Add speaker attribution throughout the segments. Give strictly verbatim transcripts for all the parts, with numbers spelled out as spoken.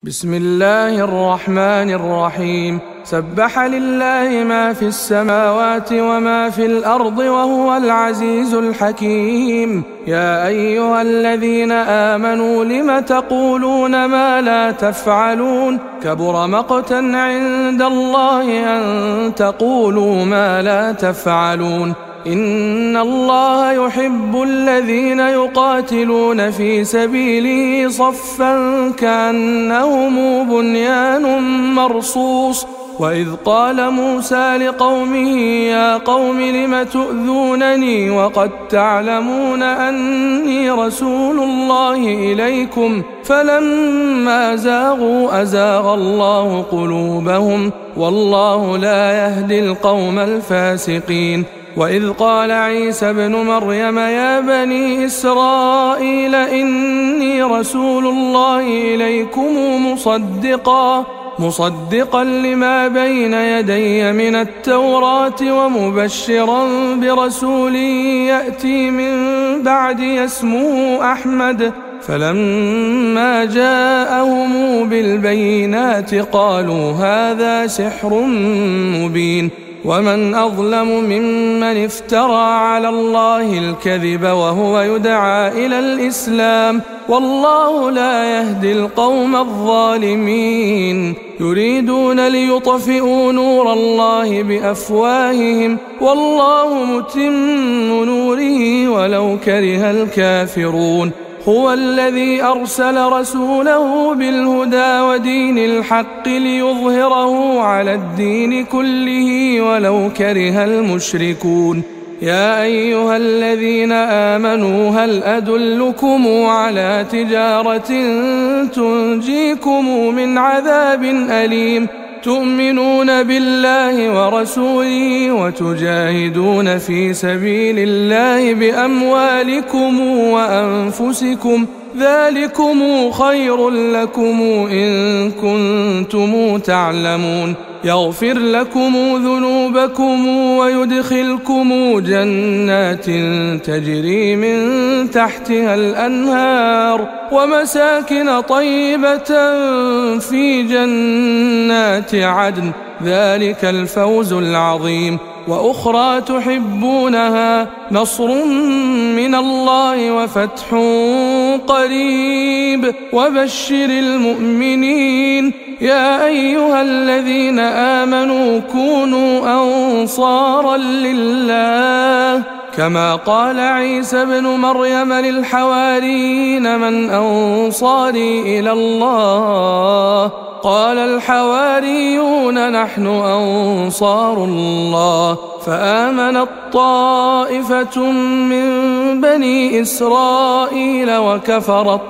Speaker 1: بسم الله الرحمن الرحيم. سبح لله ما في السماوات وما في الأرض وهو العزيز الحكيم. يا أيها الذين آمنوا لم تقولون ما لا تفعلون؟ كبر مقتا عند الله أن تقولوا ما لا تفعلون. إن الله يحب الذين يقاتلون في سبيله صفا كأنهم بنيان مرصوص. وإذ قال موسى لقومه يا قوم لم تؤذونني وقد تعلمون أني رسول الله إليكم فلما زاغوا أزاغ الله قلوبهم والله لا يهدي القوم الفاسقين. وإذ قال عيسى ابن مريم يا بني إسرائيل إني رسول الله إليكم مصدقا مصدقا لما بين يدي من التوراة ومبشرا برسول يأتي من بعدي اسمه أحمد. فلما جاءهم بالبينات قالوا هذا سحر مبين. ومن أظلم ممن افترى على الله الكذب وهو يدعى إلى الإسلام والله لا يهدي القوم الظالمين. يريدون ليطفئوا نور الله بأفواههم والله متم نوره ولو كره الكافرون. هو الذي أرسل رسوله بالهدى ودين الحق ليظهره على الدين كله ولو كره المشركون. يا أيها الذين آمنوا هل أدلكم على تجارة تنجيكم من عذاب أليم تؤمنون بالله ورسوله وتجاهدون في سبيل الله بأموالكم وأنفسكم ذلكم خير لكم إن كنتم تعلمون. يغفر لكم ذنوبكم ويدخلكم جنات تجري من تحتها الأنهار ومساكن طيبة في جنات عدن ذلك الفوز العظيم. وأخرى تحبونها نصر من الله وفتح قريب وبشر المؤمنين. يا أيها الذين آمنوا كونوا أنصارا لله كما قال عيسى ابن مريم للحواريين من أنصاري إلى الله قال الحواريون نحن أنصار الله. فآمنت طائفة من بني إسرائيل وكفرت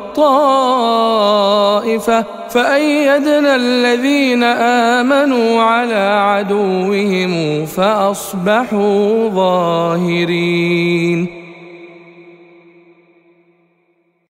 Speaker 1: طائفة فأيدنا الذين آمنوا على عدوهم فأصبحوا ظاهرين.